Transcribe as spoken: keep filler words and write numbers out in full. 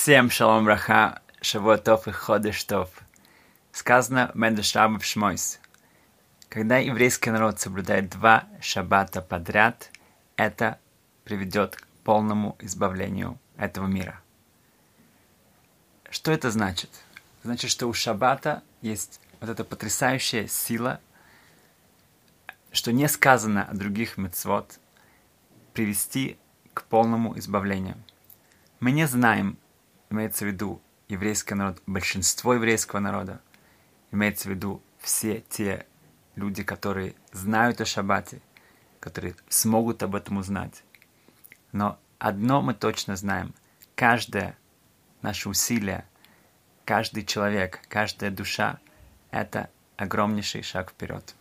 Всем шалом браха, шавуа тов и ходеш тов. Сказано в Медреш Раббah в Шмойс. Когда еврейский народ соблюдает два шаббата подряд, это приведет к полному избавлению этого мира. Что это значит? Значит, что у шаббата есть вот эта потрясающая сила, что не сказано о других мицвот, привести к полному избавлению. Мы не знаем, имеется в виду еврейский народ, большинство еврейского народа, имеется в виду все те люди, которые знают о шаббате, которые смогут об этом узнать. Но одно мы точно знаем: каждое наше усилие, каждый человек, каждая душа — это огромнейший шаг вперед.